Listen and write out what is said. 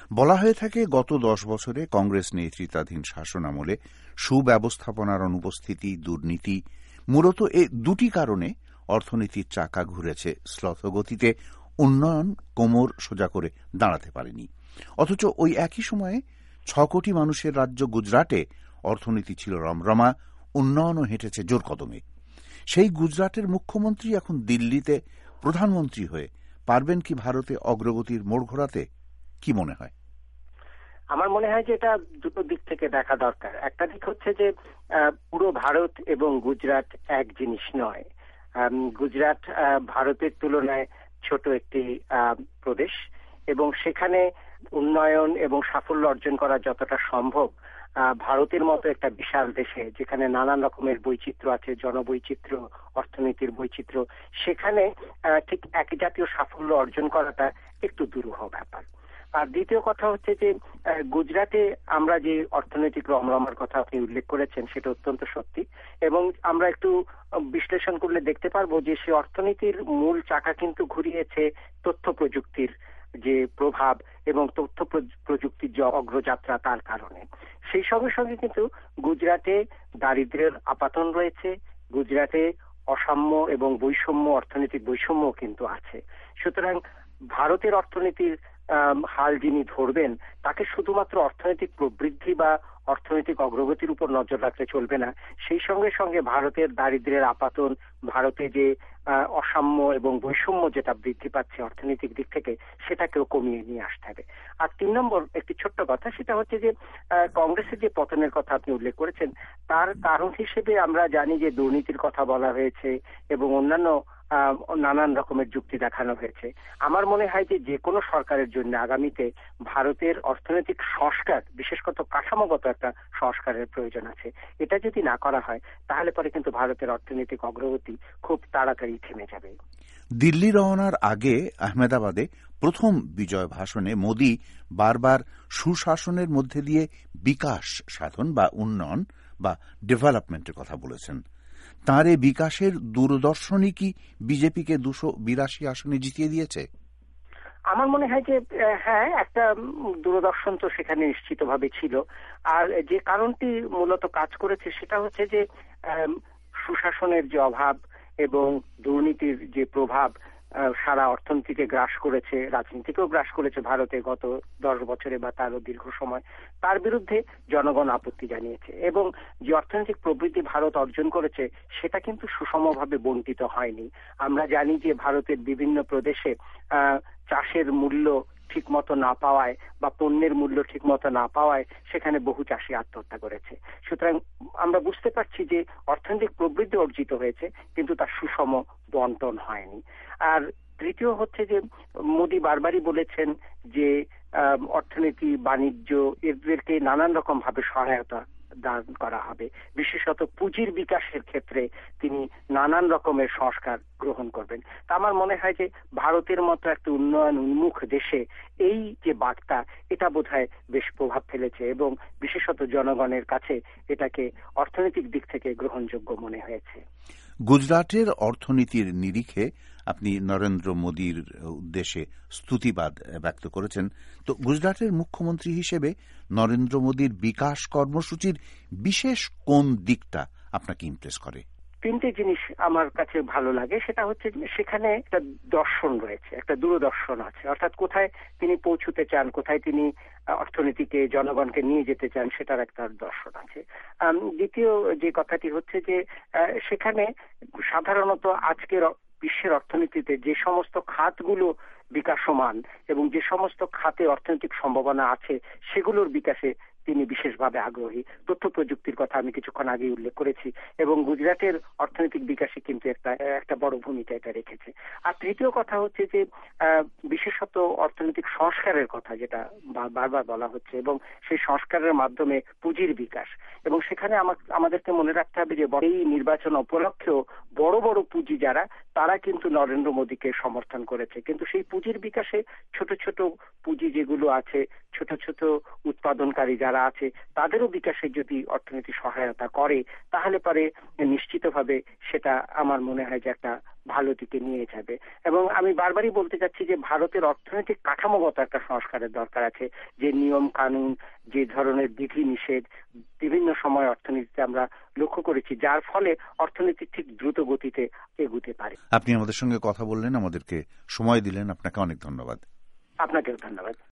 বলা হয়ে থাকে গত 10 বছরে কংগ্রেস নেতৃত্বাধীন শাসনামলে সুব্যবস্থাপনার অনুপস্থিতি, দুর্নীতি, মূলত এ দুটি কারণে অর্থনীতির চাকা ঘুরেছে শ্লথগতিতে, উন্নয়ন কোমর সোজা করে দাঁড়াতে পারেনি। অথচ ওই একই সময়ে 6 কোটি মানুষের রাজ্য গুজরাটে অর্থনীতি ছিল রমরমা, উন্নয়নও হেঁটেছে জোর কদমে। সেই গুজরাটের মুখ্যমন্ত্রী এখন দিল্লিতে প্রধানমন্ত্রী হয়ে পারবেন কি ভারতে অগ্রগতির মোড় ঘোরাতে? কি মনে হয়? আমার মনে হয় যে এটা দুটো দিক থেকে দেখা দরকার। একটা দিক হচ্ছে যে পুরো ভারত এবং গুজরাট এক জিনিস নয়। গুজরাট ভারতের তুলনায় ছোট একটি প্রদেশ এবং সেখানে উন্নয়ন এবং সাফল্য অর্জন করা যতটা সম্ভব ভারতের মতো একটা বিশাল দেশে যেখানে নানান রকমের বৈচিত্র্য আছে, জনবৈচিত্র্য, অর্থনীতির বৈচিত্র্য, সেখানে ঠিক একই জাতীয় সাফল্য অর্জন করাটা একটু দুরূহ ব্যাপার। আর দ্বিতীয় কথা হচ্ছে যে গুজরাটে আমরা যে অর্থনৈতিক রমরমার কথা আপনি উল্লেখ করেছেন সেটা অত্যন্ত সত্যি, এবং আমরা একটু বিশ্লেষণ করলে দেখতে পারবো যে সে অর্থনীতির মূল চাকা কিন্তু ঘুরিয়েছে তথ্য প্রযুক্তির যে প্রভাব এবং তথ্য প্রযুক্তির যে অগ্রযাত্রা তার কারণে। সেই সঙ্গে সঙ্গে কিন্তু গুজরাটে দারিদ্র্যের আপাতন রয়েছে, গুজরাটে অসাম্য এবং বৈষম্য, অর্থনৈতিক বৈষম্য কিন্তু আছে। সুতরাং ভারতের অর্থনীতির হাল যিনি ধরবেন তাকে শুধুমাত্র অর্থনৈতিক প্রবৃদ্ধি বা অর্থনৈতিক অগ্রগতির উপর নজর রাখলে চলবে না, সেই সঙ্গে সঙ্গে ভারতের দারিদ্র্যের আপাতন, ভারতে যে অসাম্য এবং বৈষম্য যেটা বৃদ্ধি পাচ্ছে অর্থনৈতিক দিক থেকে, সেটাকেও কমিয়ে নিয়ে আসতে হবে। আর 3 নম্বর একটি ছোট্ট কথা, সেটা হচ্ছে যে কংগ্রেসের যে পতনের কথা আপনি উল্লেখ করেছেন তার কারণ হিসেবে আমরা জানি যে দুর্নীতির কথা বলা হয়েছে এবং অন্যান্য নানান রকমের যুক্তি দেখানো হয়েছে। আমার মনে হয় যে কোনো সরকারের জন্য আগামীতে ভারতের অর্থনৈতিক সংস্কার, বিশেষ করে কাঠামোগত একটা সংস্কারের প্রয়োজন আছে। এটা যদি না করা হয় তাহলে পরে কিন্তু ভারতের অর্থনৈতিক অগ্রগতি খুব তাড়াতাড়ি থেমে যাবে। দিল্লি রওনার আগে আহমেদাবাদে প্রথম বিজয় ভাষণে মোদি বারবার সুশাসনের মধ্যে দিয়ে বিকাশ সাধন বা উন্নয়ন বা ডেভেলপমেন্টের কথা বলেছেন। তাঁর এই বিকাশের দূরদর্শনই কি বিজেপিকে 282 আসনে জিতিয়ে দিয়েছে? আমার মনে হয় যে হ্যাঁ, একটা দূরদর্শন তো সেখানে নিশ্চিতভাবে ছিল। আর যে কারণটি মূলত কাজ করেছে সেটা হচ্ছে যে সুশাসনের যে অভাব এবং দুর্নীতির যে প্রভাব সারা অর্থনীতিকে গ্রাস করেছে, রাজনীতিকেও গ্রাস করেছে ভারতে গত 10 বছরে বা তারও দীর্ঘ সময়, তার বিরুদ্ধে জনগণ আপত্তি জানিয়েছে। এবং যে অর্থনৈতিক প্রবৃদ্ধি ভারত অর্জন করেছে সেটা কিন্তু সুষমভাবে বণ্টিত হয়নি। আমরা জানি যে ভারতের বিভিন্ন প্রদেশে চাষের মূল্য ঠিক মতো না পাওয়ায় বা পণ্যের মূল্য ঠিক মতো না পাওয়ায় সেখানে বহু চাষি আত্মহত্যা করেছে। সুতরাং আমরা বুঝতে পারছি যে অর্থনৈতিক প্রবৃদ্ধি অর্জিত হয়েছে কিন্তু তার সুষম বন্টন হয়নি। আর তৃতীয় হচ্ছে যে মোদি বারবারই বলেছেন যে অর্থনীতি, বাণিজ্য এদেরকে নানান রকম ভাবে সহায়তা দান করা হবে, বিশেষত পুঁজির বিকাশের ক্ষেত্রে তিনি নানান রকমের সংস্কার গ্রহণ করবেন। তা আমার মনে হয় যে ভারতের মতো একটা উন্নয়ন উন্মুখ দেশে এই যে বার্তা, এটা বোধহয় বেশ প্রভাব ফেলেছে এবং বিশেষত জনগণের কাছে এটাকে অর্থনৈতিক দিক থেকে গ্রহণযোগ্য মনে হয়েছে। গুজরাটের অর্থনীতির নিরিখে আপনি নরেন্দ্র মোদীর উদ্দেশ্যে স্তুতিবাদ ব্যক্ত করেছেন। তো গুজরাটের মুখ্যমন্ত্রী হিসেবে নরেন্দ্র মোদীর বিকাশ কর্মসূচির বিশেষ কোন দিকটা আপনাকে ইমপ্রেস করে? 3টে জিনিস আমার কাছে ভালো লাগে। সেটা হচ্ছে সেখানে একটা দর্শন রয়েছে, একটা দূরদর্শন আছে, অর্থাৎ কোথায় তিনি পৌঁছতে চান, কোথায় তিনি অর্থনীতিকে, জনগণকে নিয়ে যেতে চান, সেটার একটা দর্শন আছে। দ্বিতীয় যে কথাটি হচ্ছে যে সেখানে সাধারণত আজকের বিশ্বের অর্থনীতিতে যে সমস্ত খাতগুলো বিকাশমান এবং যে সমস্ত খাতে অর্থনৈতিক সম্ভাবনা আছে সেগুলোর বিকাশে তিনি বিশেষভাবে আগ্রহী। তথ্য প্রযুক্তির কথা আমি কিছুক্ষণ আগে উল্লেখ করেছি এবং গুজরাটের অর্থনৈতিক বিকাশে কিন্তু একটা বড় ভূমিকা এটা রেখেছে। আর তৃতীয় কথা হচ্ছে যে বিশেষত অর্থনৈতিক সংস্কারের কথা যেটা বারবার বলা হচ্ছে এবং সেই সংস্কারের মাধ্যমে পুঁজির বিকাশ, এবং সেখানে আমাদেরকে মনে রাখতে হবে যে এই নির্বাচন উপলক্ষেও বড় বড় পুঁজি যারা, তারা কিন্তু নরেন্দ্র মোদীকে সমর্থন করেছে, কিন্তু সেই পুঁজির বিকাশে ছোট ছোট পুঁজি যেগুলো আছে, ছোট ছোট উৎপাদনকারী যারা আছে তাদেরও বিকাশের যদি অর্থনীতি সহায়তা করে তাহলে পরে নিশ্চিতভাবে সেটা আমার মনে হয় যে একটা ভালো দিকে নিয়ে যাবে। এবং আমি বারবারই বলতে চাচ্ছি যে ভারতের অর্থনৈতিক কাঠামোগত একটা সংস্কারের দরকার আছে, যে নিয়ম কানুন, যে ধরনের বিধি নিষেধ বিভিন্ন সময় অর্থনীতিতে আমরা লক্ষ্য করেছি, যার ফলে অর্থনীতি ঠিক দ্রুত গতিতে এগুতে পারে। আপনি আমাদের সঙ্গে কথা বললেন, আমাদেরকে সময় দিলেন, আপনাকে অনেক ধন্যবাদ। আপনাকেও ধন্যবাদ।